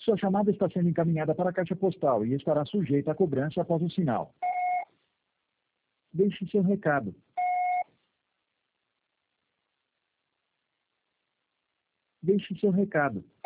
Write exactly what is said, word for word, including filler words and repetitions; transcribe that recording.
Sua chamada está sendo encaminhada para a caixa postal e estará sujeita a cobrança após o sinal. Deixe seu recado. Deixe seu recado.